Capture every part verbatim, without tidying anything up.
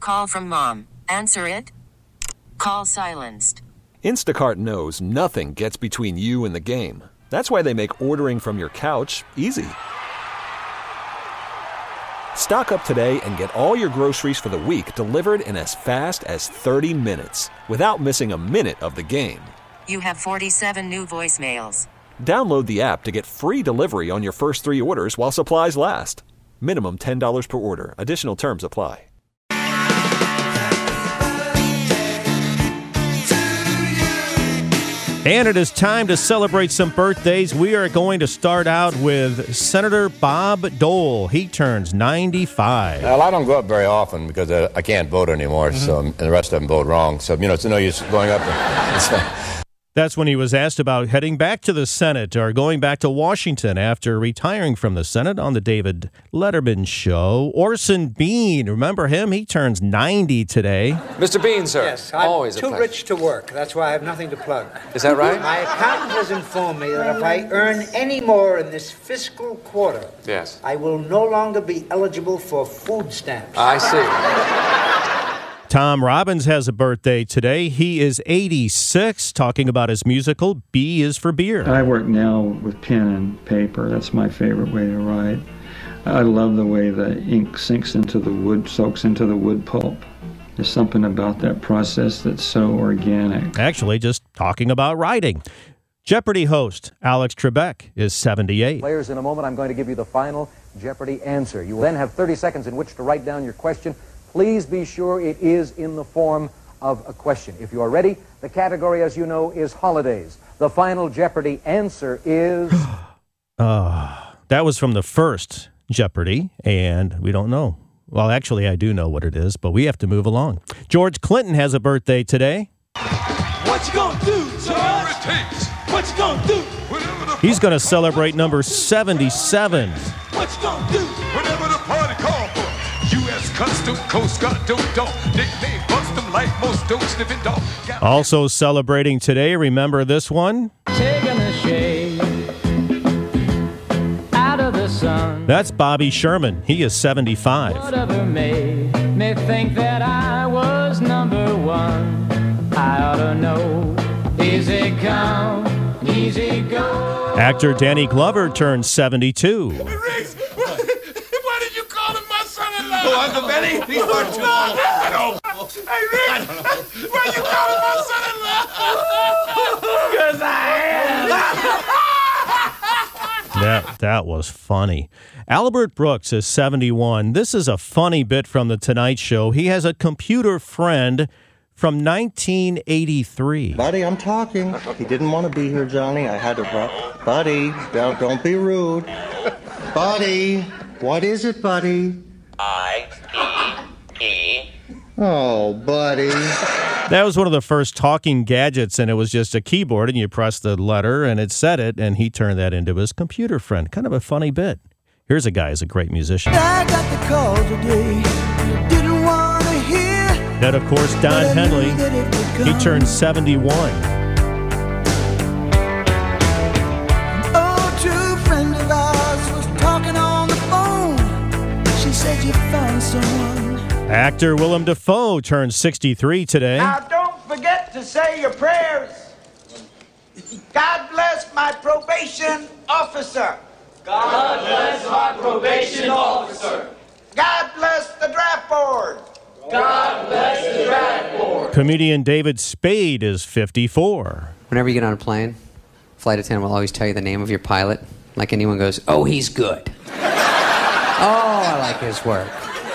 call from mom. Answer it. Call silenced. Instacart knows nothing gets between you and the game. That's why they make ordering from your couch easy. Stock up today and get all your groceries for the week delivered in as fast as thirty minutes without missing a minute of the game. You have forty-seven new voicemails. Download the app to get free delivery on your first three orders while supplies last. Minimum ten dollars per order. Additional terms apply. And it is time to celebrate some birthdays. We are going to start out with Senator Bob Dole. He turns ninety-five. Well, I don't go up very often because uh, I can't vote anymore, mm-hmm. so and the rest of them vote wrong. So, you know, it's no use going up there. That's when he was asked about heading back to the Senate or going back to Washington after retiring from the Senate on the David Letterman Show. Orson Bean, remember him? He turns ninety today. Mister Bean, sir. Yes, I'm always too rich to work. That's why I have nothing to plug. Is that right? My accountant has informed me that if I earn any more in this fiscal quarter, yes, I will no longer be eligible for food stamps. I see. Tom Robbins has a birthday today. He is eighty-six, talking about his musical, B is for Beer. I work now with pen and paper. That's my favorite way to write. I love the way the ink sinks into the wood, soaks into the wood pulp. There's something about that process that's so organic. Actually, just talking about writing. Jeopardy host Alex Trebek is seventy-eight. Players, in a moment, I'm going to give you the final Jeopardy answer. You will then have thirty seconds in which to write down your question. Please be sure it is in the form of a question. If you are ready, the category, as you know, is holidays. The final Jeopardy answer is... uh, that was from the first Jeopardy, and we don't know. Well, actually, I do know what it is, but we have to move along. George Clinton has a birthday today. What you gonna do, George? What you gonna do? He's going to celebrate number seventy-seven. What you gonna do? Whenever the party call for U S Custom Coast Guard, don't dog. Nickname bust them like most don't sniffing dog. Also celebrating today, remember this one? Taking the shade out of the sun. That's Bobby Sherman. He is seventy-five. Whatever made me think that I was number one, I ought to know. Easy come, easy go. Actor Danny Glover turned seventy-two. Hey, Riggs, why, why did you call him my son-in-law? Oh, Uncle Benny? He's no, too no, I don't. Hey, Riggs, why you call him my son-in-law? Because I am. That, that was funny. Albert Brooks is seventy-one. This is a funny bit from The Tonight Show. He has a computer friend from nineteen eighty-three. Buddy, I'm talking. He didn't want to be here, Johnny. I had to... Buddy, don't, don't be rude. Buddy, what is it, buddy? I E E. Oh, buddy. That was one of the first talking gadgets, and it was just a keyboard, and you press the letter, and it said it, and he turned that into his computer friend. Kind of a funny bit. Here's a guy who's a great musician. I got the call today. Didn't want to hear. That, of course, Don Henley. He turned seventy-one. Oh, true friend of ours was talking on the phone. She said you found someone. Actor Willem Dafoe turned sixty-three today. Now, don't forget to say your prayers. God bless my probation officer. God bless my probation officer. God bless the draft board. God bless the draft board. Comedian David Spade is fifty-four. Whenever you get on a plane, flight attendant will always tell you the name of your pilot. Like anyone goes, oh, he's good. Oh, I like his work.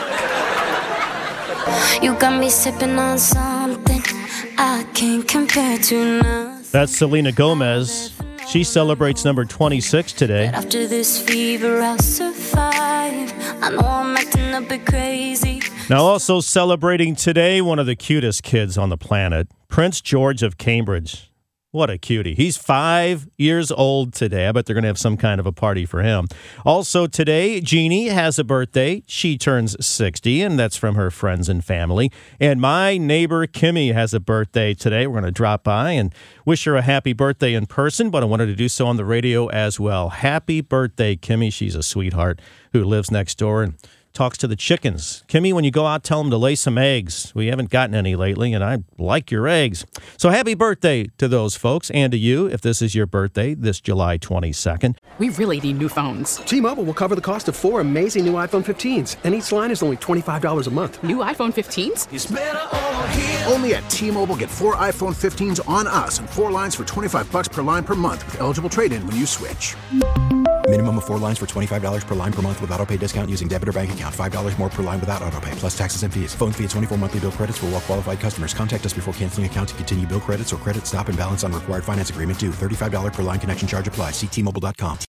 You got me sipping on something I can't compare to nothing. That's Selena Gomez. She celebrates number twenty-six today. After this fever, I'll survive. I know I'm acting a bit crazy. Now, also celebrating today, one of the cutest kids on the planet, Prince George of Cambridge. What a cutie. He's five years old today. I bet they're going to have some kind of a party for him. Also today, Jeannie has a birthday. She turns sixty, and that's from her friends and family. And my neighbor, Kimmy, has a birthday today. We're going to drop by and wish her a happy birthday in person, but I wanted to do so on the radio as well. Happy birthday, Kimmy. She's a sweetheart who lives next door and talks to the chickens. Kimmy, when you go out, tell them to lay some eggs. We haven't gotten any lately, and I like your eggs. So happy birthday to those folks, and to you, if this is your birthday, this July twenty-second. We really need new phones. T-Mobile will cover the cost of four amazing new iPhone fifteens, and each line is only twenty-five dollars a month. New iPhone fifteens? It's better over here. Only at T-Mobile, get four iPhone fifteens on us and four lines for twenty-five bucks per line per month with eligible trade-in when you switch. Minimum of four lines for twenty-five dollars per line per month with autopay discount using debit or bank account. five dollars more per line without autopay, plus taxes and fees. Phone fee at twenty-four monthly bill credits for well-qualified customers. Contact us before canceling account to continue bill credits or credit stop and balance on required finance agreement due. thirty-five dollars per line connection charge applies. See T Mobile dot com.